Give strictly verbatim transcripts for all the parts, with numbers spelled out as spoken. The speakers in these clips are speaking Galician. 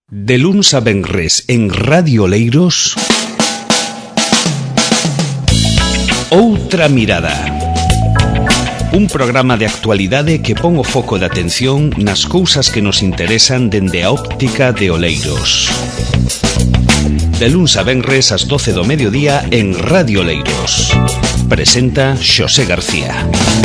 De luns a venres en Radio Oleiros, Outra Mirada. Un programa de actualidade que pon o foco de atención nas cousas que nos interesan dende a óptica de Oleiros. De luns a venres ás doce do mediodía en Radio Oleiros. Presenta Xosé García.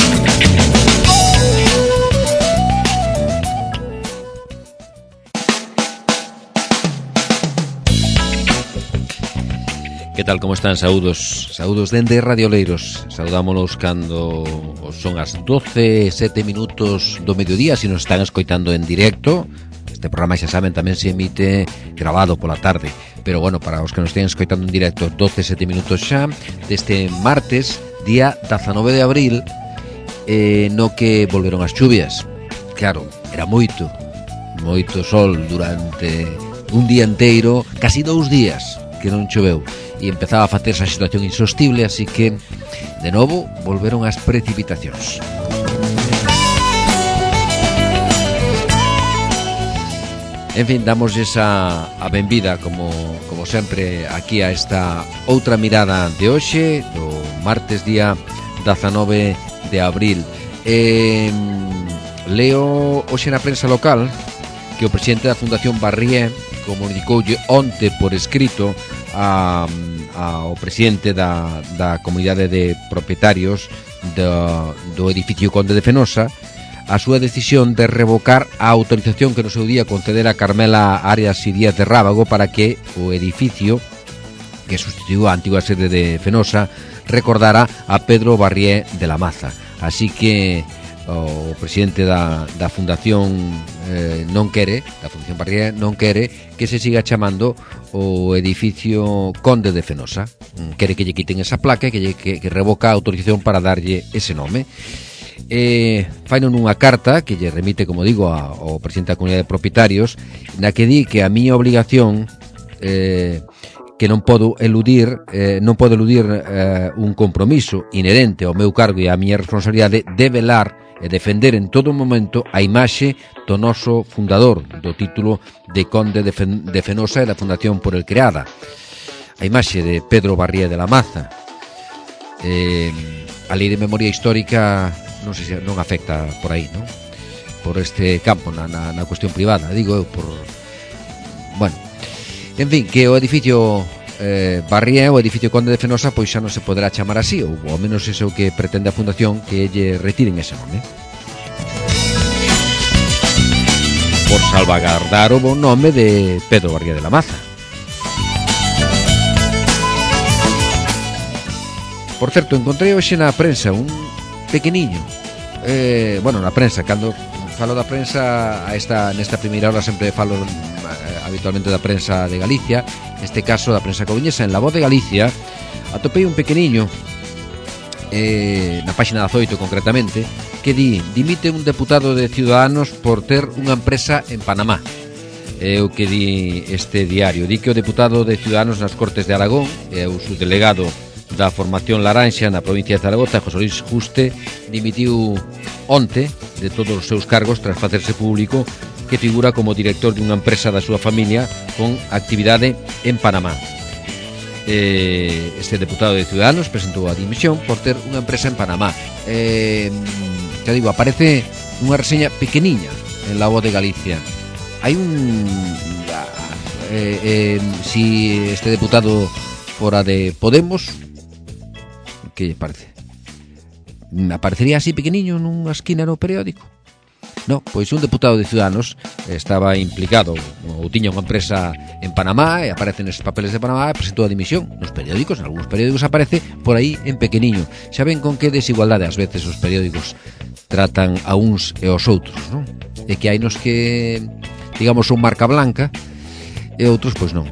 Que tal, como están? Saúdos, saúdos dende Radio Oleiros. Saudámonos cando son as doce e sete minutos do mediodía. Se nos están escoitando en directo, este programa, xa saben, tamén se emite grabado pola tarde. Pero bueno, para os que nos estén escoitando en directo, doce e sete minutos xa deste martes, día dezanove de abril, eh, no que volveron as chuvias. Claro, era moito, moito sol durante un día inteiro, casi dous días que non choveu, e empezaba a facerse a situación insostible, así que de novo volveron as precipitacións. En fin, damos esa a benvida como, como sempre aquí a esta outra mirada de hoxe, do martes día dezanove de abril. eh, Leo hoxe na prensa local que o presidente da Fundación Barrié comunicoulle onte por escrito a, ao presidente da, da comunidade de propietarios do, do edificio Conde de Fenosa a súa decisión de revocar a autorización que no seu día concedera a Carmela Arias y Díaz de Rábago para que o edificio que sustituiu a antiga sede de Fenosa recordara a Pedro Barrié de la Maza. Así que o presidente da, da Fundación eh, non quere, da Fundación Barrié non quere que se siga chamando o edificio Conde de Fenosa. Quere que lle quiten esa placa e que, lle, que, que revoca a autorización para darlle ese nome. Eh, faino nunha carta que lle remite, como digo, a, ao presidente da comunidade de propietarios, na que di que a miña obligación eh, que non podo eludir eh, non podo eludir eh, un compromiso inherente ao meu cargo e á miña responsabilidade de velar e defender en todo momento a imaxe do noso fundador, do título de Conde de, Fen- de Fenosa e da fundación por el creada, a imaxe de Pedro Barrié de la Maza. eh, a lei de memoria histórica non sei se non afecta por aí, non? Por este campo, na, na, na cuestión privada, digo eu, por... Bueno, en fin, que o edificio eh, Barrié, o edificio Conde de Fenosa, pois xa non se poderá chamar así, ou ao menos iso que pretende a Fundación, que lle retiren ese nome, por salvagardar o bon nome de Pedro Barrié de la Maza. Por certo, encontrei hoxe na prensa un pequeniño, eh, bueno, na prensa, cando falo da prensa a esta, nesta primeira hora sempre falo eh, habitualmente da prensa de Galicia, neste caso da prensa coruñesa. En La Voz de Galicia atopei un pequeniño eh, na páxina dezoito concretamente, que di: dimite un deputado de Ciudadanos por ter unha empresa en Panamá. É o que di este diario. Di que o deputado de Ciudadanos nas Cortes de Aragón e o subdelegado da formación laranxa na provincia de Zaragoza, José Luis Juste, dimitiu onte de todos os seus cargos tras facerse público que figura como director de unha empresa da súa familia con actividade en Panamá. Eh, este deputado de Ciudadanos presentou a dimisión por ter unha empresa en Panamá. Eh, que digo, aparece unha reseña pequeniña en La Voz de Galicia. Hai un... Eh, eh, si este deputado fora de Podemos, que parece? Aparecería así pequeniño nunha esquina no periódico? No, pois un deputado de Ciudadanos estaba implicado ou tiña unha empresa en Panamá e aparece nesses papeles de Panamá e presentou a dimisión nos periódicos. En algúns periódicos aparece por aí en pequeniño. Xa ven con que desigualdade ás veces os periódicos tratan a uns e aos outros, non? E que hai nos que, digamos, son marca blanca e outros pois non.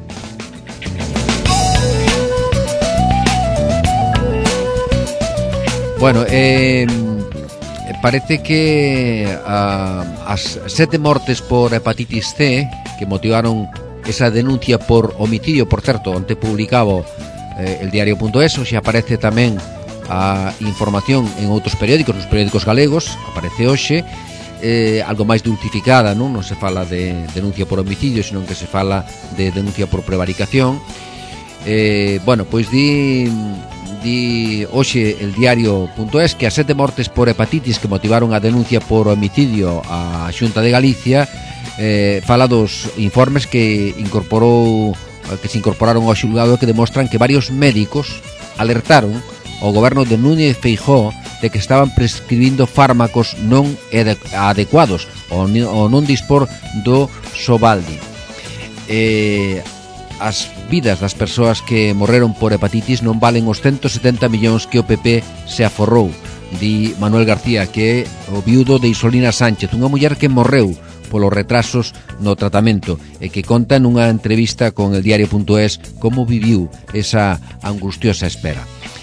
Bueno, eh, parece que uh, as sete mortes por hepatitis C que motivaron esa denuncia por homicidio, por certo, onte publicaba eh, el diario punto es, xa aparece tamén a información en outros periódicos, nos periódicos galegos, aparece hoxe, eh, algo máis dulcificada, non? Non se fala de denuncia por homicidio, senón que se fala de denuncia por prevaricación. Eh, bueno, pois di di hoxe el diario punto es que as sete mortes por hepatitis que motivaron a denuncia por homicidio á Xunta de Galicia, eh, fala dos informes que incorporou que se incorporaron ao xulgado que demostran que varios médicos alertaron ao goberno de Núñez Feijóo de que estaban prescribindo fármacos non adecuados ou non dispor do Sovaldi. Eh, as vidas das persoas que morreron por hepatitis non valen os ciento setenta millóns que o P P se aforrou, di Manuel García, que é o viudo de Isolina Sánchez, unha muller que morreu polos retrasos no tratamento e que conta nunha entrevista con el diario punto es como viviu esa angustiosa espera.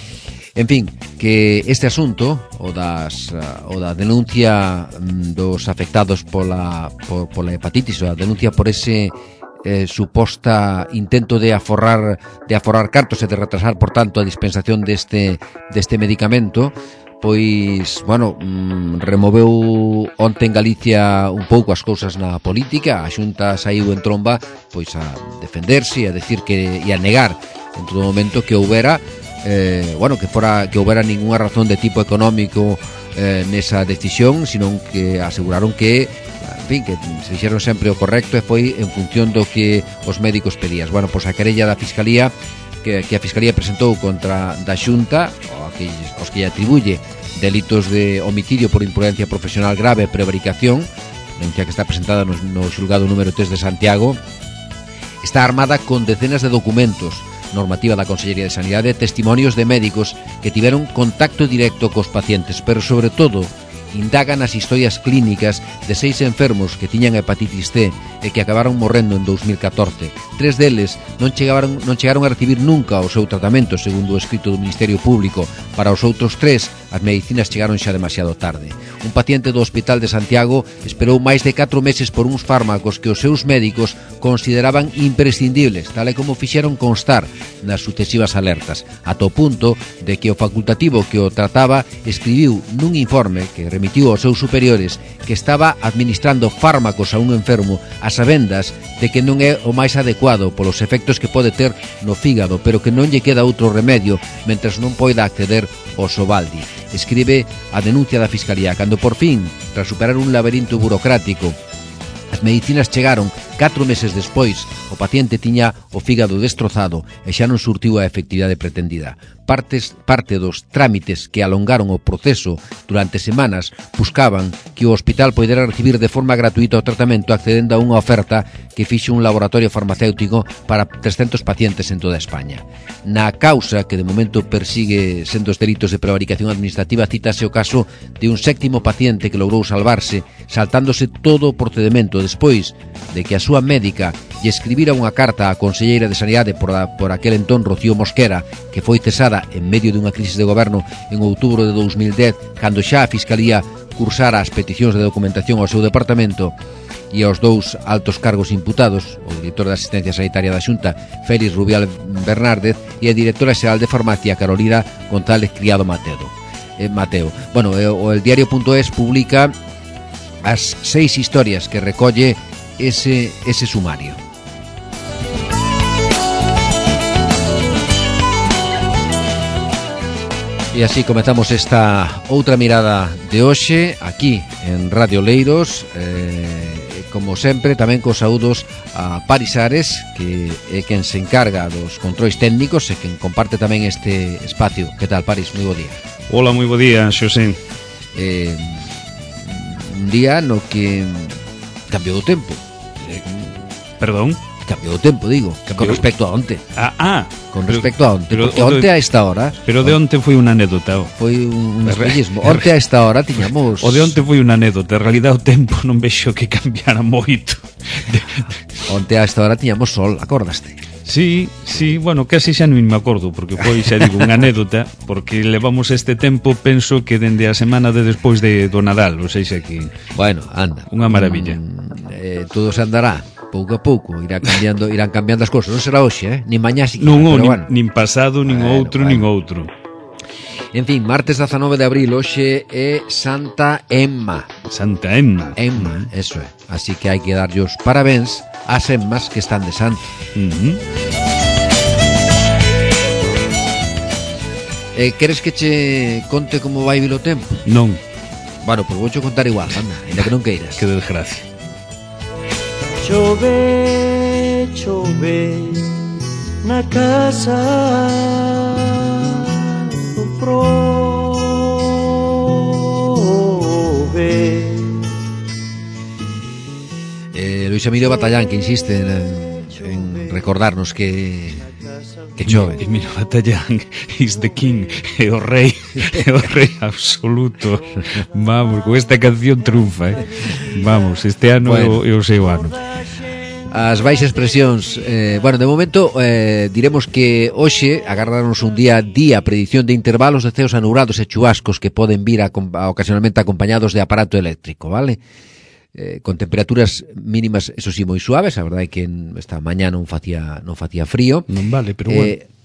En fin, que este asunto o das o da denuncia dos afectados pola por, pola hepatitis, ou a denuncia por ese eh, suposta intento de aforrar de aforrar cartos e de retrasar, por tanto, a dispensación deste deste medicamento, pois, bueno, mmm, removeu onte en Galicia un pouco as cousas na política. A Xunta saiu en tromba pois a defenderse e a decir que e a negar en todo momento que houbera eh, bueno, que fora que houbera ninguna razón de tipo económico eh, nesa decisión, senón que aseguraron que en fin, que se fixeron sempre o correcto e foi en función do que os médicos pedías. Bueno, pois a querella da Fiscalía que, que a Fiscalía presentou contra da Xunta, o que, os que lle atribuye delitos de homicidio por imprudencia profesional grave e prevaricación, denuncia que está presentada no, no xulgado número tres de Santiago, está armada con decenas de documentos, normativa da Consellería de Sanidade, testimonios de médicos que tiveron contacto directo cos pacientes, pero sobre todo indagan as historias clínicas de seis enfermos que tiñan hepatitis C e que acabaron morrendo en dos mil catorce. Tres deles non chegaron, non chegaron a recibir nunca o seu tratamento, segundo o escrito do Ministerio Público. Para os outros tres, as medicinas chegaron xa demasiado tarde. Un paciente do Hospital de Santiago esperou máis de catro meses por uns fármacos que os seus médicos consideraban imprescindibles, tal e como fixeron constar nas sucesivas alertas, ata o punto de que o facultativo que o trataba escribiu nun informe que remitiu aos seus superiores que estaba administrando fármacos a un enfermo a sabendas de que non é o máis adecuado polos efectos que pode ter no fígado, pero que non lle queda outro remedio mentres non poida acceder ao Sovaldi. Escribe a denuncia da Fiscalía cando por fin, tras superar un laberinto burocrático, as medicinas chegaron catro meses despois, o paciente tiña o fígado destrozado e xa non surtiu a efectividade pretendida. Partes, parte dos trámites que alongaron o proceso durante semanas buscaban que o hospital poidera recibir de forma gratuita o tratamento accedendo a unha oferta que fixe un laboratorio farmacéutico para trescentos pacientes en toda España. Na causa que de momento persigue sendo os delitos de prevaricación administrativa, cítase o caso de un sétimo paciente que logrou salvarse saltándose todo o procedemento despois de que a súa médica lle escribira unha carta á conselleira de Sanidade por, a, por aquel entón Rocío Mosquera, que foi cesada en medio dunha crisis de goberno en outubro de dos mil dez, cando xa a Fiscalía cursara as peticións de documentación ao seu departamento, e aos dous altos cargos imputados, o director de Asistencia Sanitaria da Xunta, Félix Rubial Bernárdez, e a directora xeral de Farmacia, Carolina González Criado Mateo. Eh, Mateo. Bueno, eh, o el diario punto es publica as seis historias que recolle ese, ese sumario. E así comezamos esta outra mirada de hoxe aquí en Radio Leiros, eh, como sempre tamén cos saúdos a Paris Ares, que é quen se encarga dos controis técnicos e quen comparte tamén este espacio. Que tal, Paris? Moi bo día. Hola, moi bo día, Xosé. Eh, un día no que cambiou o tempo. Perdón? Cambiou o tempo, digo, cambiou. Con respecto a onte. Ah, ah. Con respecto a onte, porque onte a esta hora... Pero de onte foi unha anécdota. Foi un espellismo. Onte a esta hora tiñamos... O de onte foi unha anécdota. En realidad o tempo non vexo que cambiara moito. Onte a esta hora tiñamos sol, acordaste? Sí, sí, bueno, casi xa non me acordo, porque foi, xa digo, unha anécdota, porque levamos este tempo, penso que dende a semana de despois de do Nadal, ou seja que... Bueno, anda. Unha maravilla. Mm, eh, todo se andará. Pouco a pouco irá cambiando, irán cambiando as cousas. Non será hoxe, eh? Nin mañá siquiera, non, pero nin, bueno. nin pasado, nin bueno, outro, bueno. nin outro. En fin, martes dezanove de abril, hoxe é Santa Emma. Santa Emma. Emma, eso é. Así que hai que darlle os parabéns ás Emmas que están de santo. Uh-huh. Eh, queres que che conte como vai vir o tempo? Non. Bueno, pois vou che contar igual, anda, ainda que non queiras. Que desgracia. Chove, chove na casa do prove. Eh, Luis Emilio Batallán, que insiste en, en recordarnos que que chove. Emilio Batallán is the king, é o rei, é o rei absoluto. Vamos, con esta canción triunfa, eh? Vamos, este ano bueno. é, o, é o seu ano. As baixas presións, eh, bueno, de momento eh, diremos que hoxe agardarnos un día a día predición de intervalos de ceos anubrados e chubascos que poden vir a, a ocasionalmente acompañados de aparato eléctrico, vale? Eh, con temperaturas mínimas, eso sí, moi suaves. A verdade é que esta mañá non facía non facía frío. Non vale, pero bueno. Eh,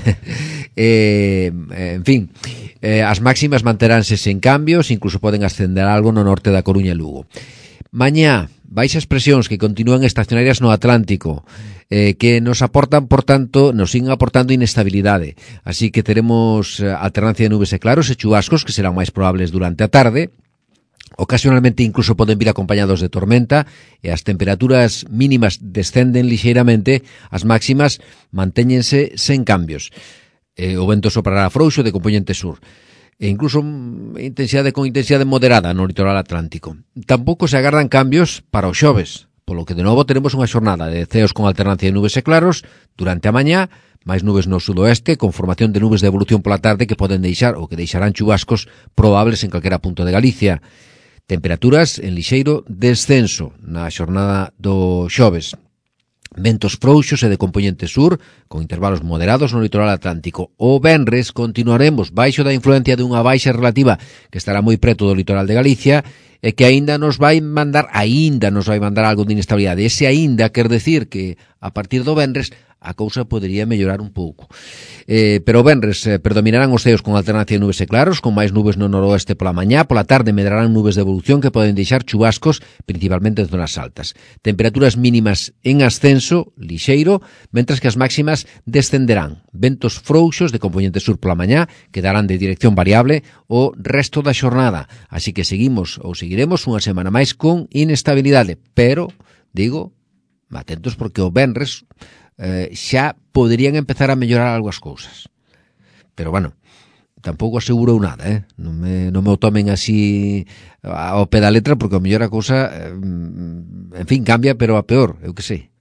eh, en fin, eh, as máximas manteránse sen cambios, incluso poden ascender algo no norte da Coruña e Lugo. Mañá, baixas presións que continúan estacionarias no Atlántico, eh, que nos aportan, por tanto, nos siguen aportando inestabilidade. Así que teremos alternancia de nubes e claros e chubascos que serán máis probables durante a tarde. Ocasionalmente incluso poden vir acompañados de tormenta e as temperaturas mínimas descenden lixeiramente, as máximas mantéñense sen cambios. Eh, o vento soprará frouxo de compoñente sur e incluso intensidade con intensidade moderada no litoral atlántico. Tampouco se agardan cambios para os xoves, polo que de novo teremos unha xornada de ceos con alternancia de nubes e claros durante a mañá, máis nubes no sudoeste, con formación de nubes de evolución pola tarde que poden deixar ou que deixarán chubascos probables en calquera punto de Galicia. Temperaturas en lixeiro descenso na xornada do xoves. Ventos frouxos e de compoñente sur, con intervalos moderados no litoral atlántico. O venres continuaremos baixo da influencia dunha baixa relativa que estará moi preto do litoral de Galicia e que aínda nos vai mandar, aínda nos vai mandar algo de inestabilidade. Ese aínda quer decir que a partir do venres a cousa podería mellorar un pouco. Eh, pero o venres eh, predominarán os ceos con alternancia de nubes e claros, con máis nubes no noroeste pola mañá, pola tarde medrarán nubes de evolución que poden deixar chubascos, principalmente en zonas altas. Temperaturas mínimas en ascenso, lixeiro, mentras que as máximas descenderán. Ventos frouxos de compoñente sur pola mañá, que darán de dirección variable o resto da xornada. Así que seguimos ou seguiremos unha semana máis con inestabilidade, pero, digo, atentos porque o venres Eh, xa poderían empezar a mellorar algo as cousas. Pero bueno, tampouco asegurou nada, eh? Non me, non me o tomen así ao pé da letra, porque a mellor a cousa, eh, en fin, cambia, pero a peor, eu que sei.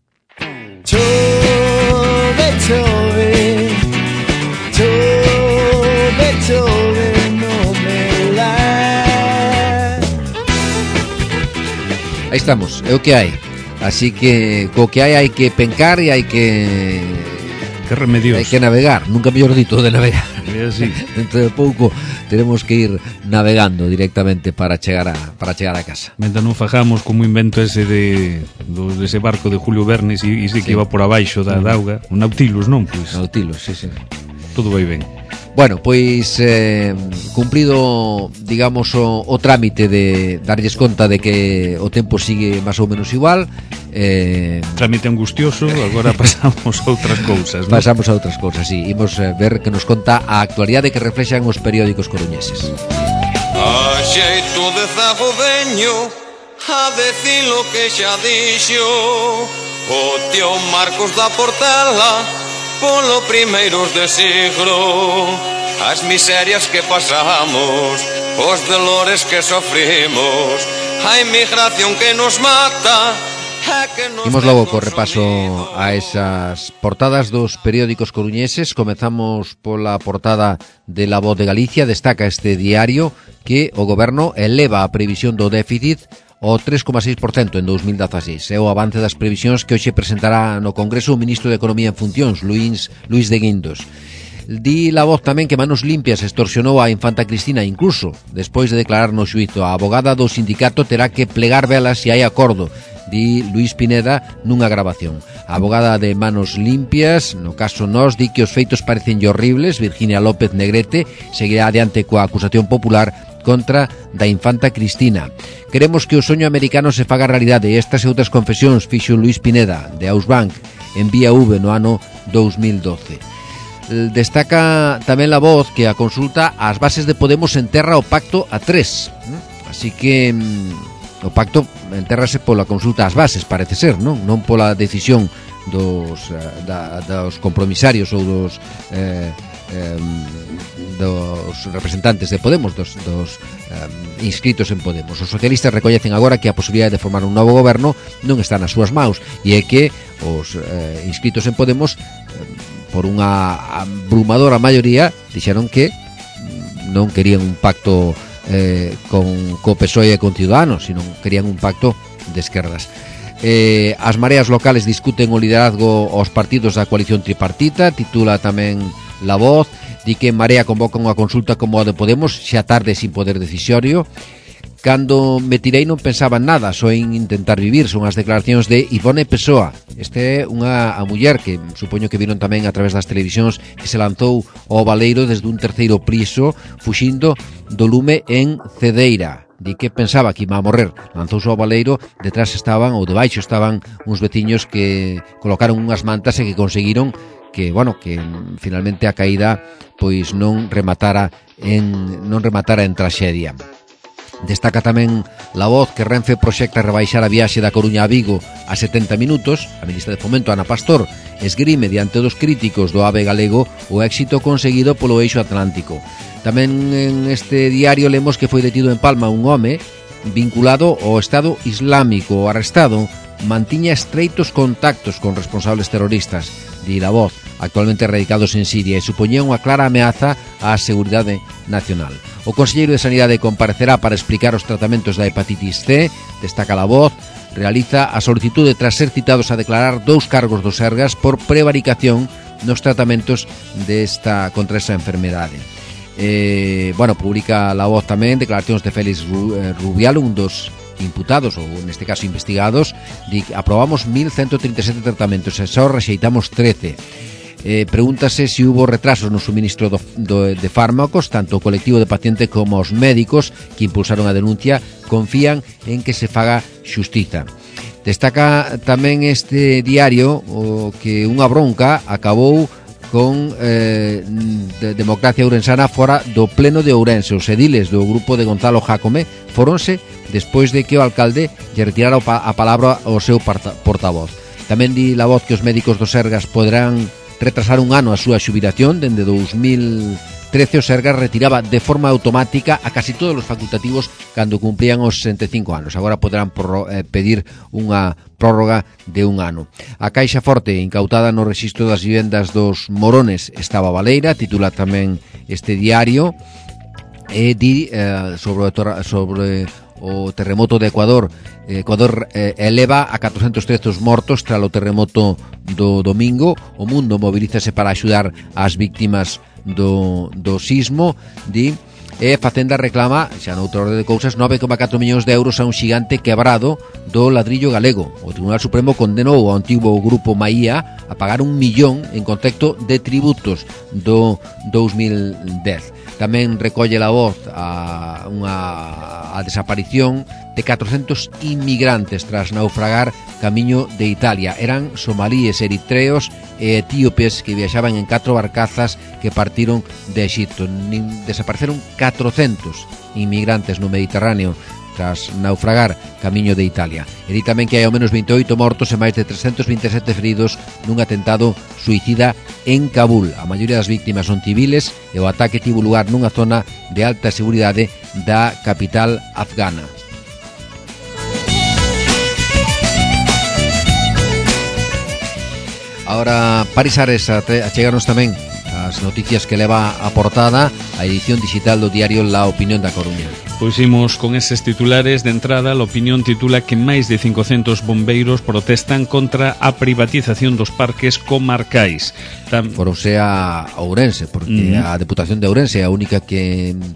Chove, chove, chove, chove, no me la. Aí estamos, é o que hai. Así que co que hai hai que pencar e hai que que remedios. Hai que navegar, nunca mellor dito de navegar. É así. Dentro de pouco teremos que ir navegando directamente para chegar a para chegar a casa. Mentre non fajamos como invento ese de do ese barco de Julio Verne e ese que sí. iba por abaixo da auga, o Nautilus, non? Pois. Nautilus, sí, sí. Todo vai ben. Bueno, pois eh, cumprido, digamos, o, o trámite de darlles conta de que o tempo sigue máis ou menos igual, eh, trámite angustioso, agora pasamos a outras cousas, ¿no? Pasamos a outras cousas, sí. Imos eh, ver que nos conta a actualidade que reflexan os periódicos coruñeses. A xeito de zagodeño, a decir lo que xa dixo o tío Marcos da Portela polo primeiros de siglo. As miserias que pasamos, os dolores que sofrimos, a inmigración que nos mata. Imos logo co repaso a esas portadas dos periódicos coruñeses. Comezamos pola portada de La Voz de Galicia. Destaca este diario que o goberno eleva a previsión do déficit o tres coma seis por cento en dous mil dieciséis. É o avance das previsións que hoxe presentará no Congreso o ministro de Economía en funcións, Luís, Luís de Guindos. Di La Voz tamén que Manos Limpias extorsionou a infanta Cristina, incluso despois de declarar no xuízo. A abogada do sindicato terá que plegar velas se hai acordo. di Luís Pineda nunha grabación. A abogada de Manos Limpias, no caso Nós, di que os feitos parecen horribles. Virginia López Negrete seguirá adiante coa acusación popular contra da infanta Cristina. Queremos que o soño americano se faga realidade. Estas e outras confesións fixo Luís Pineda de Ausbank en Vía V no ano dous mil doce. Destaca tamén La Voz que a consulta ás bases de Podemos enterra o pacto a tres. Así que o pacto entérrase pola consulta ás bases, parece ser, non? Non pola decisión dos, da, dos compromisarios ou dos eh, eh, dos representantes de Podemos, dos, dos eh, inscritos en Podemos. Os socialistas recoñecen agora que a posibilidade de formar un novo goberno non está nas súas maus e é que os eh, inscritos en Podemos eh, por unha abrumadora maioría dixeron que non querían un pacto eh, con co P S O E e con Ciudadanos, sino querían un pacto de esquerdas. Eh, as mareas locales discuten o liderazgo aos partidos da coalición tripartita, titula tamén La Voz, di que Marea convoca unha consulta como a de Podemos xa tarde sin poder decisorio. Cando me tirei non pensaba en nada, só en intentar vivir. Son as declaracións de Ivone Pessoa. Este é unha a muller que supoño que viron tamén a través das televisións, que se lanzou ao baleiro desde un terceiro piso fuxindo do lume en Cedeira. Di que pensaba que iba a morrer. Lanzouse ao baleiro, detrás estaban, ou debaixo estaban uns veciños que colocaron unhas mantas e que conseguiron que, bueno, que finalmente a caída pois non rematara en non rematara en traxedia. Destaca tamén La Voz que Renfe proxecta rebaixar a viaxe da Coruña a Vigo a setenta minutos. A ministra de Fomento, Ana Pastor, esgrime diante dos críticos do AVE galego o éxito conseguido polo eixo atlántico. Tamén en este diario lemos que foi detido en Palma un home vinculado ao Estado Islámico. O arrestado mantiña estreitos contactos con responsables terroristas, di La Voz, actualmente radicados en Siria, e supoñía unha clara ameaza á seguridade nacional. O Conselleiro de Sanidade comparecerá para explicar os tratamentos da hepatitis C, destaca La Voz, realiza a solicitude tras ser citados a declarar dous cargos do Sergas por prevaricación nos tratamentos desta contra esa enfermedade. Eh, bueno, publica La Voz tamén declaracións de Félix Rubial, un dos imputados, ou neste caso investigados, di que aprobamos mil ciento trinta e sete tratamentos e só rexeitamos trece. Eh, pregúntase se hubo retrasos no suministro do, do, de fármacos. Tanto o colectivo de pacientes como os médicos que impulsaron a denuncia confían en que se faga xustiza. Destaca tamén este diario o que unha bronca acabou con eh, de Democracia Ourensana fora do pleno de Ourense. Os ediles do grupo de Gonzalo Jácome foronse despois de que o alcalde lle retirara a palabra ao seu portavoz. Tamén di La Voz que os médicos do Sergas poderán retrasar un ano a súa xubilación. Dende dous mil trece o Sergas retiraba de forma automática a casi todos os facultativos cando cumplían os sesenta e cinco anos. Agora poderán porro, eh, pedir unha prórroga de un ano. A Caixa Forte, incautada no rexistro das vivendas dos Morones, estaba baleira, titula tamén este diario, e di eh, sobre, sobre o terremoto de Ecuador. Ecuador eh, eleva a catrocentos trece os mortos tras o terremoto do domingo. O mundo mobilízase para axudar as víctimas do, do sismo, di, e Facenda reclama, xa noutra orde de cousas, nove coma catro millóns de euros a un xigante quebrado do ladrillo galego. O Tribunal Supremo condenou ao antigo grupo Maía a pagar un millón en contexto de tributos do dous mil dez. Tamén recolle La Voz a, unha, a desaparición de catrocentos inmigrantes tras naufragar camiño de Italia. Eran somalíes, eritreos e etíopes que viaxaban en catro barcazas que partiron de Egipto. Desapareceron catrocentos inmigrantes no Mediterráneo tras naufragar camiño de Italia. E di tamén que hai ao menos veintioito mortos e máis de trescentos vinte e sete feridos nun atentado suicida en Kabul. A maioría das víctimas son civiles e o ataque tivo lugar nunha zona de alta seguridade da capital afgana. Ahora, Paris Ares, a chegarnos tamén as noticias que leva a portada a edición digital do diario La Opinión da Coruña. Pois imos con eses titulares. De entrada, La Opinión titula que máis de cincocentos bombeiros protestan contra a privatización dos parques comarcais. Tam... Foronse a Ourense, porque mm. a Deputación de Ourense é a única que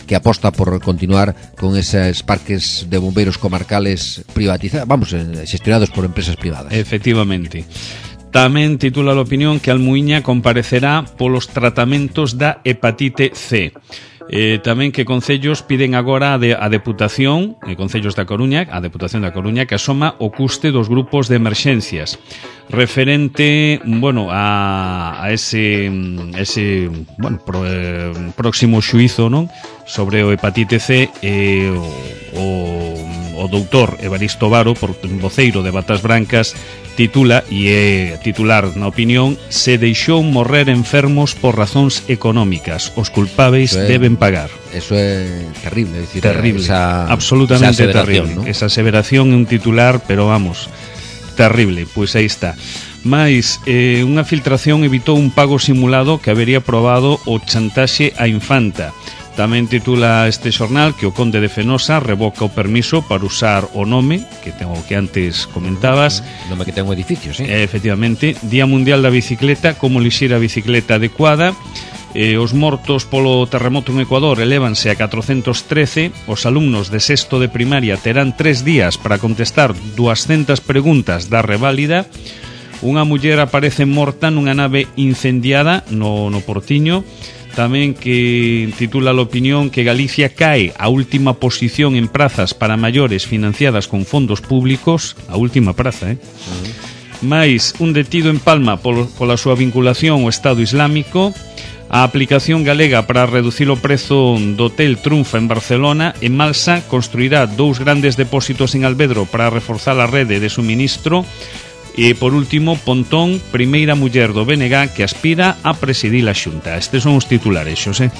que aposta por continuar con esos parques de bombeiros comarcales privatizados, vamos, xestionados por empresas privadas. Efectivamente. Tamén titula a opinión que Almuíña comparecerá polos tratamentos da hepatite C. Eh, tamén que concellos piden agora a, de, a Deputación, eh, Concellos da Coruña, a Deputación da Coruña, que asoma o custe dos grupos de emerxencias referente, bueno, a, a ese ese, bueno, pro, eh, próximo xuízo, non? Sobre o hepatite C, eh, o, o, o doutor Evaristo Varo, por voceiro de Batas Brancas, titula, e é titular na opinión, se deixou morrer enfermos por razóns económicas. Os culpáveis é, deben pagar. Eso é terrible, é dicir, terrible, esa, absolutamente esa terrible, ¿no? Esa aseveración é un titular, pero vamos, terrible, pois aí está. Mais, eh, unha filtración evitou un pago simulado que habería probado o chantaxe á infanta. Tamén titula este xornal que o conde de Fenosa revoca o permiso para usar o nome que tengo que antes comentabas, nome que ten un edificio, sí. Eh, efectivamente, Día Mundial da Bicicleta, como lixir a bicicleta adecuada. Eh, os mortos polo terremoto en Ecuador elévanse a catrocentos trece. Os alumnos de sexto de primaria terán tres días para contestar duascentas preguntas da reválida. Unha muller aparece morta nunha nave incendiada no, no Portiño. Tamén que titula a opinión que Galicia cae a última posición en prazas para maiores financiadas con fondos públicos. A última praza, eh? Uh-huh. Mais un detido en Palma polo, pola súa vinculación ao Estado Islámico. A aplicación galega para reducir o prezo do hotel Trunfa en Barcelona. E Malsa construirá dous grandes depósitos en Alvedro para reforzar a rede de suministro. E, por último, Pontón, primeira muller do B N G que aspira a presidir a Xunta. Estes son os titulares, Xosé.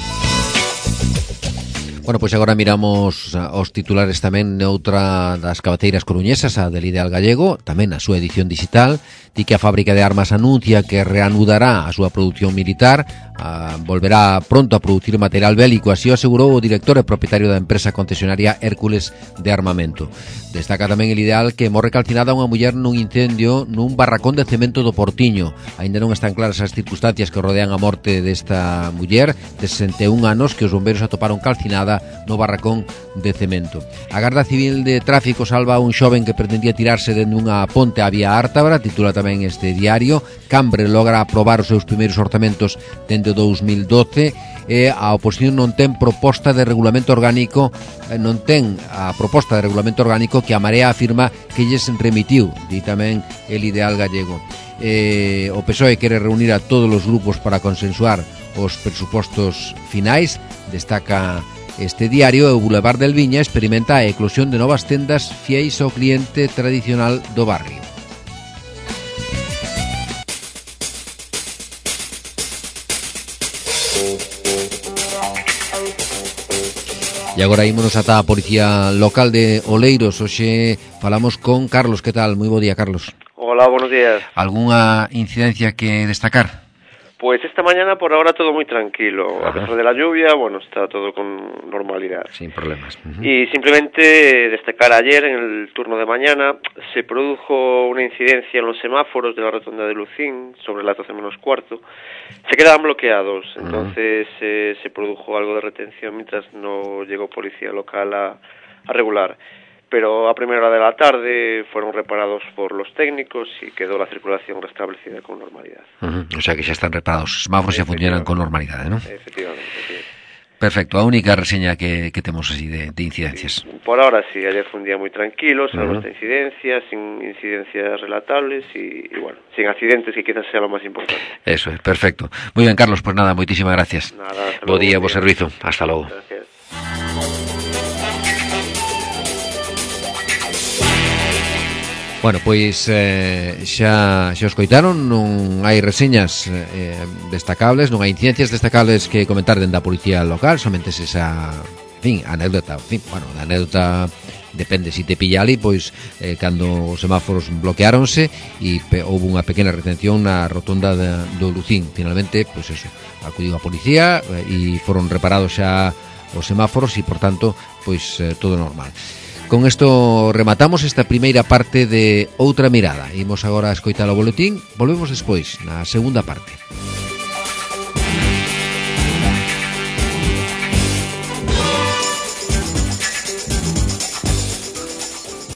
Bueno, pois agora miramos os titulares tamén noutra das cabeceiras coruñesas, a del Ideal Gallego, tamén a súa edición digital. Di que a fábrica de armas anuncia que reanudará a súa produción militar, a, volverá pronto a producir material bélico, así o asegurou o director e propietario da empresa concesionaria Hércules de Armamento. Destaca tamén el Ideal que morre calcinada unha muller nun incendio nun barracón de cemento do Portiño. Ainda non están claras as circunstancias que rodean a morte desta muller de sesenta e un anos que os bombeiros atoparon calcinada no barracón de cemento. A Garda Civil de Tráfico salva a un xoven que pretendía tirarse dende unha ponte á vía Ártabra, titula tamén este diario. Cambre logra aprobar os seus primeiros orzamentos dende o dous mil doce e a oposición non ten proposta de regulamento orgánico, non ten a proposta de regulamento orgánico que a Marea afirma que lles remitiu, di tamén el Ideal Gallego. Eh, o P S O E quere reunir a todos os grupos para consensuar os presupostos finais, destaca este diario. E o Boulevard del Viña experimenta a eclosión de novas tendas fiéis ao cliente tradicional do barrio. E agora ímonos ata a Policía Local de Oleiros. Hoxe falamos con Carlos. Que tal? Moi bo día, Carlos. Hola, buenos días. Algúnha incidencia que destacar? Pues esta mañana por ahora todo muy tranquilo. Ajá. A pesar de la lluvia, bueno, está todo con normalidad. Sin problemas. Uh-huh. Y simplemente destacar ayer, en el turno de mañana, se produjo una incidencia en los semáforos de la rotonda de Lucín, sobre las doce menos cuarto. Se quedaban bloqueados, entonces uh-huh. eh, se produjo algo de retención mientras no llegó policía local a, a regular. Pero a primera hora de la tarde fueron reparados por los técnicos y quedó la circulación restablecida con normalidad. Uh-huh. O sea que xa están reparados, os semáforos xa funcionan con normalidade, ¿no? Efectivamente, sí. Perfecto, a única reseña que, que temos así de, de incidencias. Sí, por ahora sí, ayer fue un día muy tranquilo, salvo uh-huh. esta incidencia, sin incidencias relatables y, y bueno, sin accidentes, que quizás sea lo más importante. Eso es, perfecto. Muy bien, Carlos, pues nada, moitísimas gracias. Nada, hasta bo luego, día, bo servizo, hasta logo. Gracias. Bueno, pois eh, xa, xa os coitaron, non hai reseñas eh, destacables, non hai incidencias destacables que comentar dende a policía local, somente esa, en fin, anécdota, en fin, bueno, a anécdota depende se si te pilla ali, pois eh, cando os semáforos bloqueáronse e pe, houve unha pequena retención na rotonda de, do Lucín. Finalmente, pois eso, acudiu a policía eh, e foron reparados xa os semáforos e, por tanto, pois eh, todo normal. Con isto rematamos esta primeira parte de Outra Mirada. Imos agora a escoitar o boletín. Volvemos despois, na segunda parte.